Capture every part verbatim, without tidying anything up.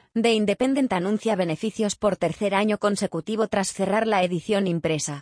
The Independent anuncia beneficios por tercer año consecutivo tras cerrar la edición impresa.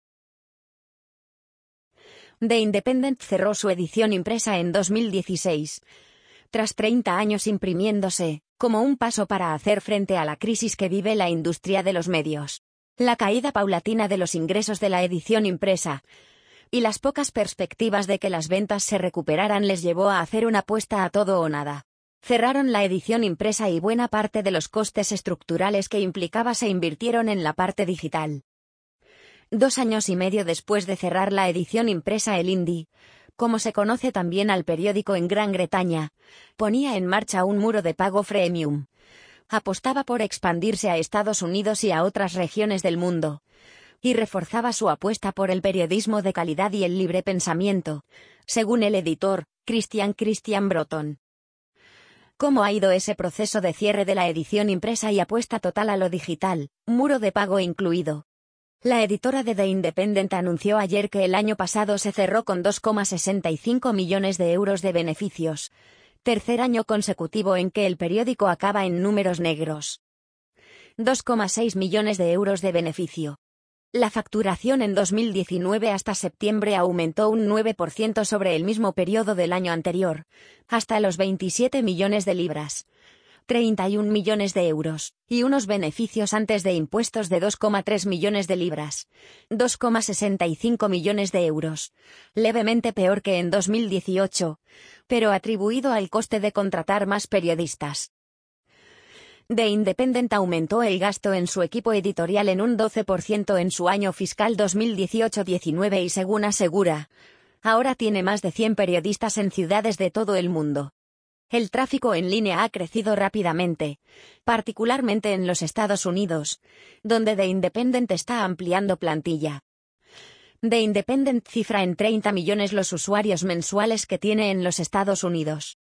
The Independent cerró su edición impresa en dos mil dieciséis. Tras treinta años imprimiéndose, como un paso para hacer frente a la crisis que vive la industria de los medios, la caída paulatina de los ingresos de la edición impresa y las pocas perspectivas de que las ventas se recuperaran les llevó a hacer una apuesta a todo o nada. Cerraron la edición impresa y buena parte de los costes estructurales que implicaba se invirtieron en la parte digital. Dos años y medio después de cerrar la edición impresa, el Indie, como se conoce también al periódico en Gran Bretaña, ponía en marcha un muro de pago freemium. Apostaba por expandirse a Estados Unidos y a otras regiones del mundo, y reforzaba su apuesta por el periodismo de calidad y el libre pensamiento, según el editor, Christian Christian Broughton. ¿Cómo ha ido ese proceso de cierre de la edición impresa y apuesta total a lo digital, muro de pago incluido? La editora de The Independent anunció ayer que el año pasado se cerró con dos coma sesenta y cinco millones de euros de beneficios, tercer año consecutivo en que el periódico acaba en números negros. dos coma seis millones de euros de beneficio. La facturación en dos mil diecinueve hasta septiembre aumentó un nueve por ciento sobre el mismo periodo del año anterior, hasta los veintisiete millones de libras, treinta y un millones de euros, y unos beneficios antes de impuestos de dos coma tres millones de libras, dos coma sesenta y cinco millones de euros, levemente peor que en dos mil dieciocho, pero atribuido al coste de contratar más periodistas. The Independent aumentó el gasto en su equipo editorial en un doce por ciento en su año fiscal dos mil dieciocho diecinueve y según asegura, ahora tiene más de cien periodistas en ciudades de todo el mundo. El tráfico en línea ha crecido rápidamente, particularmente en los Estados Unidos, donde The Independent está ampliando plantilla. The Independent cifra en treinta millones los usuarios mensuales que tiene en los Estados Unidos.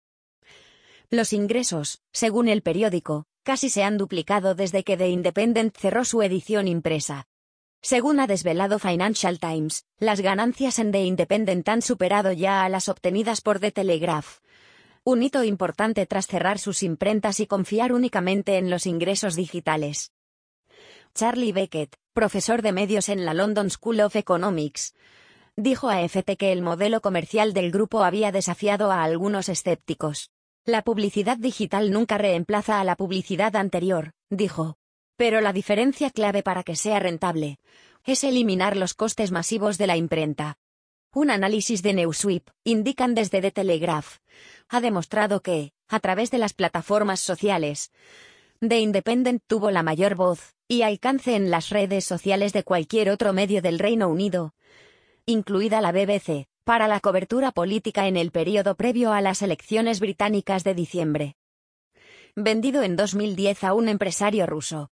Los ingresos, según el periódico, casi se han duplicado desde que The Independent cerró su edición impresa. Según ha desvelado Financial Times, las ganancias en The Independent han superado ya a las obtenidas por The Telegraph, un hito importante tras cerrar sus imprentas y confiar únicamente en los ingresos digitales. Charlie Beckett, profesor de medios en la London School of Economics, dijo a F T que el modelo comercial del grupo había desafiado a algunos escépticos. La publicidad digital nunca reemplaza a la publicidad anterior, dijo. Pero la diferencia clave para que sea rentable es eliminar los costes masivos de la imprenta. Un análisis de Newsweek, indican desde The Telegraph, ha demostrado que, a través de las plataformas sociales, The Independent tuvo la mayor voz y alcance en las redes sociales de cualquier otro medio del Reino Unido, incluida la B B C, para la cobertura política en el período previo a las elecciones británicas de diciembre. Vendido en dos mil diez a un empresario ruso.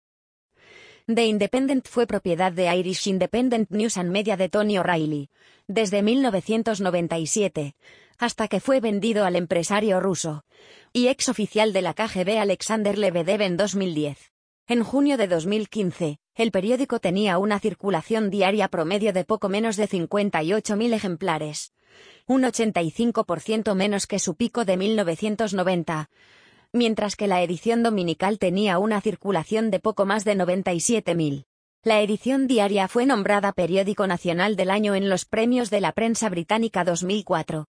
The Independent fue propiedad de Irish Independent News and Media de Tony O'Reilly, desde mil novecientos noventa y siete, hasta que fue vendido al empresario ruso y ex oficial de la K G B Alexander Lebedev en dos mil diez. En junio de dos mil quince, el periódico tenía una circulación diaria promedio de poco menos de cincuenta y ocho mil ejemplares, un ochenta y cinco por ciento menos que su pico de mil novecientos noventa, mientras que la edición dominical tenía una circulación de poco más de noventa y siete mil. La edición diaria fue nombrada Periódico Nacional del Año en los Premios de la Prensa Británica dos mil cuatro.